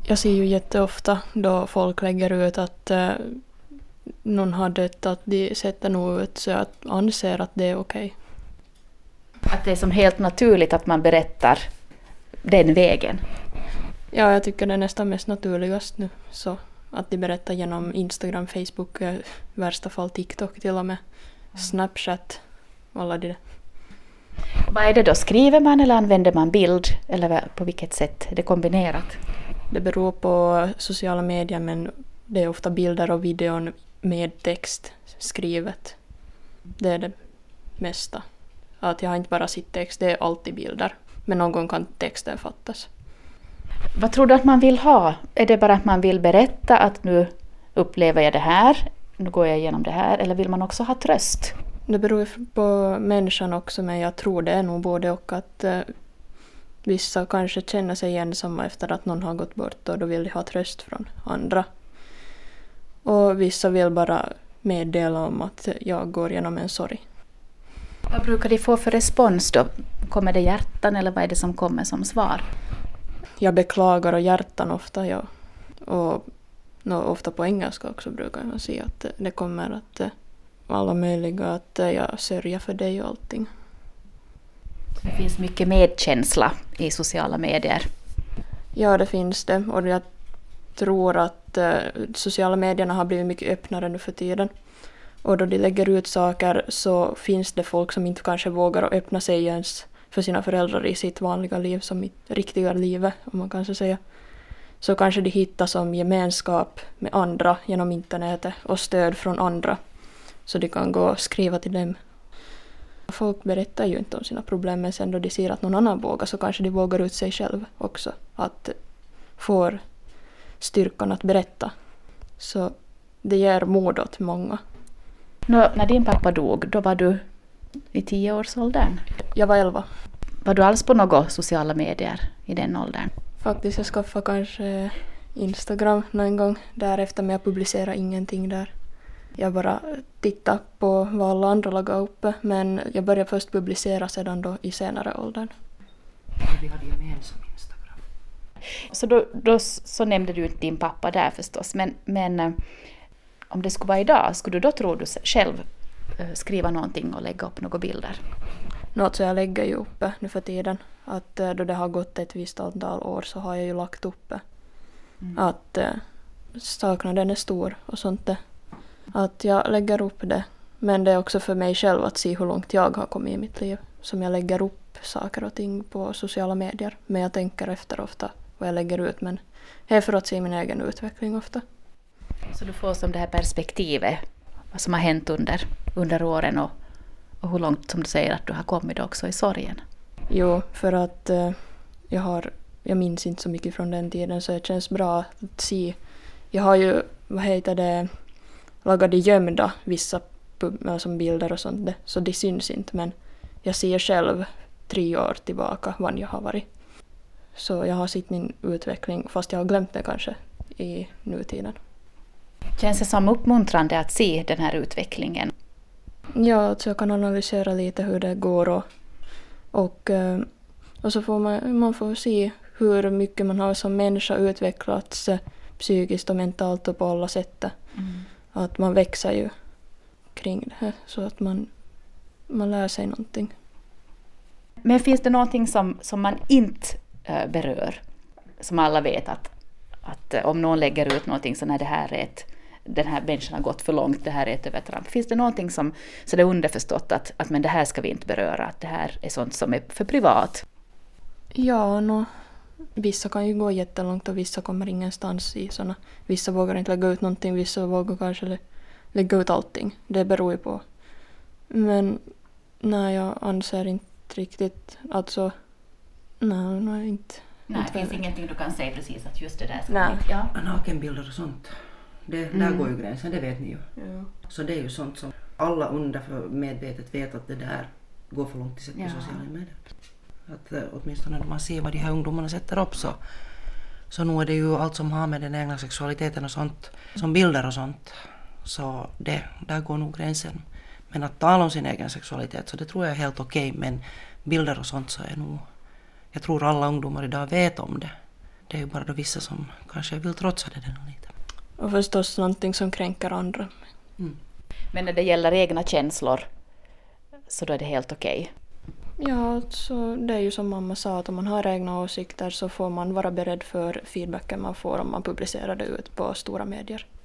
Jag ser ju jätteofta då folk lägger ut att någon har dött, att de sätter nog ut så jag anser att det är okej. Att det är som helt naturligt att man berättar den vägen. Ja, jag tycker det är nästan mest naturligast nu. Så att de berättar genom Instagram, Facebook, i värsta fall TikTok till och med. Snapchat, alla det. Vad är det då? Skriver man eller använder man bild? Eller på vilket sätt är det kombinerat? Det beror på sociala medier, men det är ofta bilder och videon med text skrivet. Det är det mesta. Att jag har inte bara sett text, det är alltid bilder. Men någon gång kan texten fattas. Vad tror du att man vill ha? Är det bara att man vill berätta att nu upplever jag det här, nu går jag igenom det här, eller vill man också ha tröst? Det beror på människan också, men jag tror det är nog både och att vissa kanske känner sig ensamma efter att någon har gått bort och då vill de ha tröst från andra. Och vissa vill bara meddela om att jag går genom en sorg. Vad brukar de få för respons då? Kommer det hjärtan eller vad är det som kommer som svar? Jag beklagar och hjärtan ofta, ja. Och ofta på engelska också brukar man säga att det kommer att alla möjliga att jag sörjer för dig och allting. Det finns mycket medkänsla i sociala medier. Ja, det finns det. Och jag tror att sociala medierna har blivit mycket öppnare nu för tiden. Och då de lägger ut saker så finns det folk som inte kanske vågar att öppna sig ens för sina föräldrar i sitt vanliga liv, som i riktiga livet, om man kan säga. Så kanske de hittar som gemenskap med andra genom internetet och stöd från andra. Så de kan gå och skriva till dem. Folk berättar ju inte om sina problem, men sen då de ser att någon annan vågar så kanske de vågar ut sig själv också. Att få styrkan att berätta. Så det ger mod åt många. När din pappa dog, då var du i 10-årsåldern. Jag var 11. Var du alls på några sociala medier i den åldern? Faktiskt, jag skaffade kanske Instagram någon gång därefter, men jag publicerade ingenting där. Jag bara tittade på vad alla andra lagade upp, men jag började först publicera sedan då i senare åldern. Vi hade gemensam Instagram. Så då så nämnde du din pappa där förstås, men om det skulle vara idag, skulle du då tro du själv skriva någonting och lägga upp några bilder? Något så jag lägger ju upp nu för tiden. Att då det har gått ett visst antal år så har jag ju lagt upp att saknaden är stor och sånt där. Att jag lägger upp det. Men det är också för mig själv att se hur långt jag har kommit i mitt liv. Som jag lägger upp saker och ting på sociala medier. Men jag tänker efter ofta vad jag lägger ut. Men det är för att se min egen utveckling ofta. Så du får som det här perspektivet, vad som har hänt under åren och hur långt som du säger att du har kommit också i sorgen. Jo, för att jag minns inte så mycket från den tiden så det känns bra att se. Jag har ju, lagade gömda vissa som bilder och sånt där, så det syns inte, men jag ser själv 3 år tillbaka vad jag har varit. Så jag har sett min utveckling fast jag har glömt det kanske i nutiden. Känns det som uppmuntrande att se den här utvecklingen? Ja, så jag kan analysera lite hur det går och så får man får se hur mycket man har som människa utvecklats psykiskt och mentalt och på alla sätt. Att man växer ju kring det här så att man lär sig någonting. Men finns det någonting som man inte berör? Som alla vet att om någon lägger ut någonting så när den här människan har gått för långt, det här är ett övertramp. Finns det någonting så det är underförstått att men det här ska vi inte beröra, att det här är sånt som är för privat? Ja, vissa kan ju gå jättelångt och vissa kommer ingenstans i såna. Vissa vågar inte lägga ut någonting, vissa vågar kanske lägga ut allting. Det beror ju på. Men nej, jag anser inte riktigt, alltså, nej, inte. Nej, det finns ingenting du kan säga precis att just det där ska nej. inte. Ja. Nakenbilder och sånt. Där går ju gränsen, det vet ni ju. Ja. Så det är ju sånt som alla undermedvetet vet att det där går för långt i sätt på sociala medier. Att åtminstone när man ser vad de här ungdomarna sätter upp så nu är det ju allt som har med den egna sexualiteten och sånt, som bilder och sånt. Så där går nog gränsen. Men att tala om sin egen sexualitet, så det tror jag är helt okej. Men bilder och sånt så är nog, jag tror alla ungdomar idag vet om det. det är ju bara då vissa som kanske vill trotsa det lite. Och förstås någonting som kränker andra. Men när det gäller egna känslor så då är det helt okej. Ja, så det är ju som mamma sa, att om man har egna åsikter så får man vara beredd för feedbacken man får om man publicerar det ut på stora medier.